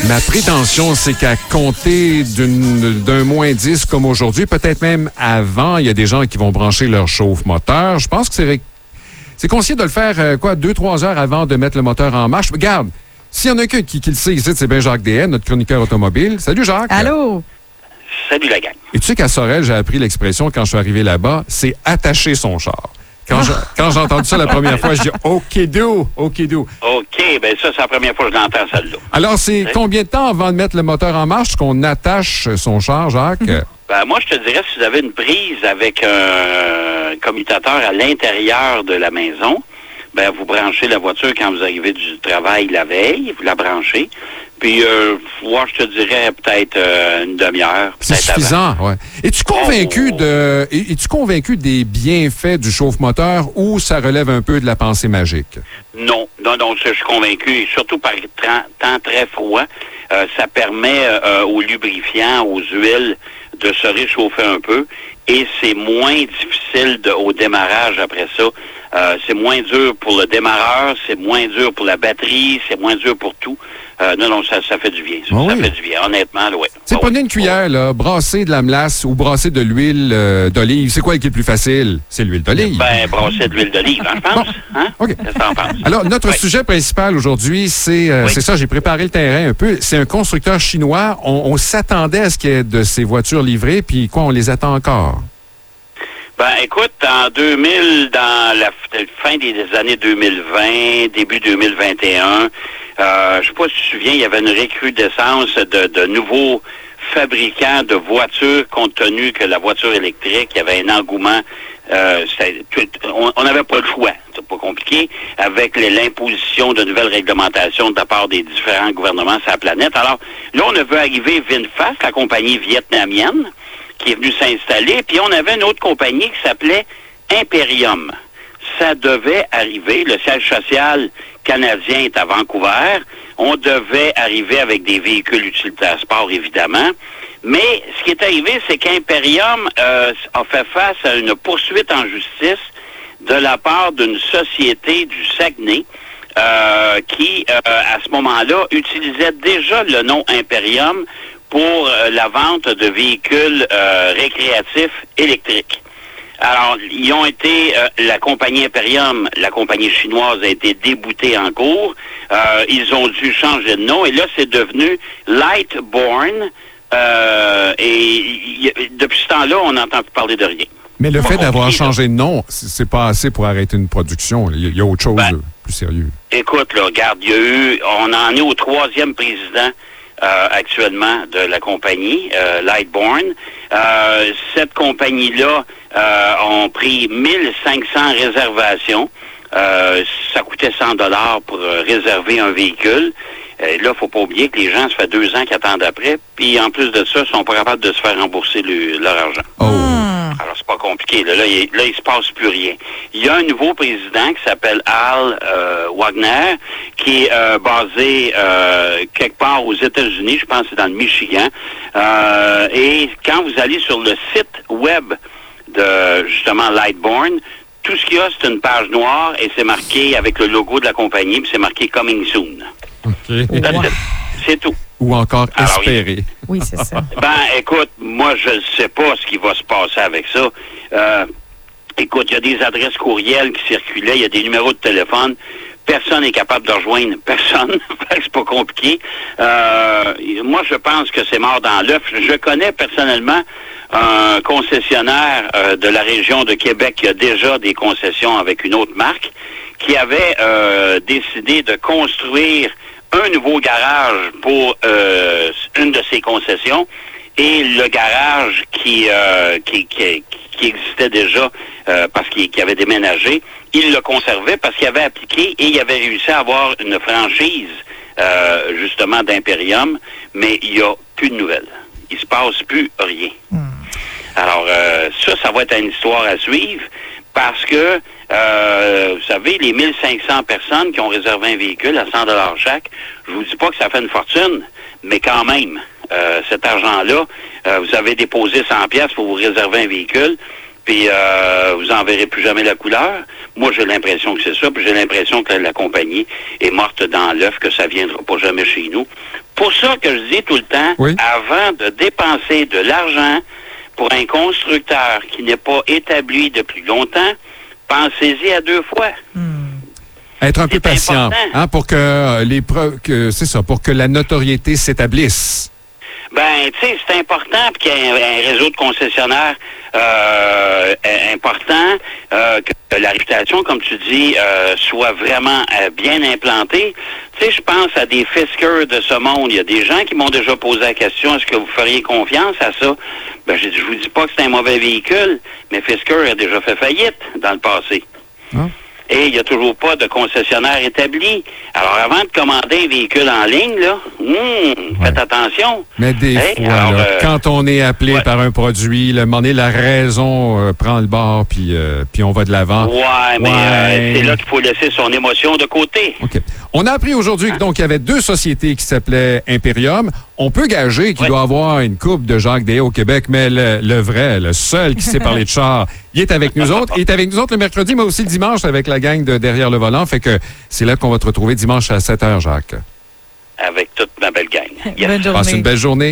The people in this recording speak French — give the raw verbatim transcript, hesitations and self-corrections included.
Ma prétention, c'est qu'à compter d'une, d'un moins dix comme aujourd'hui, peut-être même avant, il y a des gens qui vont brancher leur chauffe-moteur. Je pense que c'est, c'est conseillé de le faire, euh, quoi, deux, trois heures avant de mettre le moteur en marche. Regarde, s'il y en a qu'un qui, qui le sait ici, c'est bien Jacques Deshaies, notre chroniqueur automobile. Salut Jacques. Allô. Salut la gang. Et tu sais qu'à Sorel, j'ai appris l'expression quand je suis arrivé là-bas, c'est attacher son char. Quand, je, quand j'ai entendu ça la première fois, je dis « OK-do, OK-do ». OK, bien ça, c'est la première fois que je l'entends, celle-là. Alors, c'est oui. Combien de temps avant de mettre le moteur en marche qu'on attache son char, Jacques? Mm-hmm. Ben, moi, je te dirais, si vous avez une prise avec un commutateur à l'intérieur de la maison, ben vous branchez la voiture quand vous arrivez du travail la veille, vous la branchez. Puis, euh, moi, je te dirais peut-être euh, une demi-heure. C'est suffisant, oui. Es-tu convaincu oh. de, es-tu convaincu des bienfaits du chauffe-moteur ou ça relève un peu de la pensée magique? Non, non, non, je suis convaincu. Surtout par temps très froid, euh, ça permet euh, aux lubrifiants, aux huiles, de se réchauffer un peu. Et c'est moins difficile de, au démarrage après ça. Euh, c'est moins dur pour le démarreur, c'est moins dur pour la batterie, c'est moins dur pour tout. Euh, non, non, ça, ça fait du bien. Ça, oh ça oui. fait du bien, honnêtement, oui. Tu sais, oh, prenez oui. une cuillère, là, brasser de la melasse ou brasser de l'huile euh, d'olive. C'est quoi qui est le plus facile? C'est l'huile d'olive. Ben, brasser de l'huile d'olive, hein, je pense. Bon. Hein? OK. Qu'est-ce que t'en penses? Alors, notre oui. sujet principal aujourd'hui, c'est, euh, oui. c'est ça, j'ai préparé le terrain un peu. C'est un constructeur chinois. On, on s'attendait à ce qu'il y ait de ces voitures livrées, puis quoi, on les attend encore? Ben, écoute, en deux mille, dans la fin des années deux mille vingt, début deux mille vingt et un, euh, je sais pas si tu te souviens, il y avait une recrudescence de, de nouveaux fabricants de voitures, compte tenu que la voiture électrique, il y avait un engouement. Euh, on n'avait pas le choix, c'est pas compliqué, avec les, l'imposition de nouvelles réglementations de la part des différents gouvernements sur la planète. Alors, là, on a vu arriver VinFast, la compagnie vietnamienne, qui est venue s'installer, puis on avait une autre compagnie qui s'appelait Imperium. Ça devait arriver, le siège social canadien est à Vancouver, on devait arriver avec des véhicules utilitaires sport, évidemment, mais ce qui est arrivé, c'est qu'Imperium euh, a fait face à une poursuite en justice de la part d'une société du Saguenay euh, qui, euh, à ce moment-là, utilisait déjà le nom Imperium pour euh, la vente de véhicules euh, récréatifs électriques. Alors, ils ont été, euh, la compagnie Imperium, la compagnie chinoise a été déboutée en cours. Euh, ils ont dû changer de nom et là, c'est devenu Lightborn. Euh, et y, depuis ce temps-là, on n'entend plus parler de rien. Mais le pas fait d'avoir compliqué, changé là. de nom, c'est pas assez pour arrêter une production. Il y a autre chose ben, de plus sérieux. Écoute, là, regarde, il y a eu, on en est au troisième président Euh, actuellement de la compagnie, euh, Lightborn. Euh, cette compagnie-là euh, ont pris mille cinq cents réservations. Euh, ça coûtait cent dollars pour euh, réserver un véhicule. Euh, là, faut pas oublier que les gens, ça fait deux ans qu'ils attendent après. Puis en plus de ça, ils sont pas capables de se faire rembourser le, leur argent. Oh. Alors, c'est pas compliqué. Là, là, il, là, il se passe plus rien. Il y a un nouveau président qui s'appelle Al euh, Wagner, qui est euh, basé euh, quelque part aux États-Unis, je pense que c'est dans le Michigan. Euh, et quand vous allez sur le site web de, justement, Lightborn, tout ce qu'il y a, c'est une page noire et c'est marqué avec le logo de la compagnie, puis c'est marqué « Coming Soon ». OK. Wow. C'est tout. Ou encore Alors, espérer. Oui, c'est ça. Ben, écoute, moi, je ne sais pas ce qui va se passer avec ça. Euh, écoute, il y a des adresses courriels qui circulaient, il y a des numéros de téléphone. Personne n'est capable de rejoindre personne. C'est pas compliqué. Euh, moi, je pense que c'est mort dans l'œuf. Je connais personnellement un concessionnaire euh, de la région de Québec qui a déjà des concessions avec une autre marque, qui avait euh, décidé de construire un nouveau garage pour euh, une de ses concessions et le garage qui euh, qui, qui, qui existait déjà euh, parce qu'il, qu'il avait déménagé, il le conservait parce qu'il avait appliqué et il avait réussi à avoir une franchise euh, justement d'Imperium, mais il n'y a plus de nouvelles. Il se passe plus rien. Mm. Alors euh, ça, ça va être une histoire à suivre parce que Euh, vous savez, les mille cinq cents personnes qui ont réservé un véhicule à cent dollars chaque, je vous dis pas que ça fait une fortune, mais quand même, euh, cet argent-là, euh, vous avez déposé cent piastres pour vous réserver un véhicule, puis euh, vous en verrez plus jamais la couleur. Moi, j'ai l'impression que c'est ça, puis j'ai l'impression que la compagnie est morte dans l'œuf, que ça viendra pas jamais chez nous. Pour ça que je dis tout le temps, oui. avant de dépenser de l'argent pour un constructeur qui n'est pas établi depuis longtemps, pensez-y à deux fois. Hmm. Être un peu c'est patient, hein, pour que les preuves, que c'est ça, pour que la notoriété s'établisse. Ben, tu sais, c'est important qu'il y ait un, un réseau de concessionnaires euh, important, euh, que la réputation, comme tu dis, euh, soit vraiment euh, bien implantée. Tu sais, je pense à des Fisker de ce monde. Il y a des gens qui m'ont déjà posé la question, est-ce que vous feriez confiance à ça? Ben, j'ai dit, je vous dis pas que c'est un mauvais véhicule, mais Fisker a déjà fait faillite dans le passé. Ah. Et il n'y a toujours pas de concessionnaire établi. Alors, avant de commander un véhicule en ligne, là, hum, ouais. faites attention. Mais des hey, fois, alors, là, euh, quand on est appelé ouais. par un produit, le moment donné, la raison euh, prend le bord, puis euh, puis on va de l'avant. Ouais, ouais. mais euh, c'est là qu'il faut laisser son émotion de côté. OK. On a appris aujourd'hui hein? donc il y avait deux sociétés qui s'appelaient Imperium. On peut gager qu'il ouais. doit avoir une coupe de Jacques Déa au Québec, mais le, le vrai, le seul qui sait parler de char, il est avec nous autres. Il est avec nous autres le mercredi, mais aussi le dimanche avec la gang de Derrière le volant. Fait que c'est là qu'on va te retrouver dimanche à sept heures, Jacques. Avec toute ma belle gang. Yes. Bonne journée. Passe une belle journée.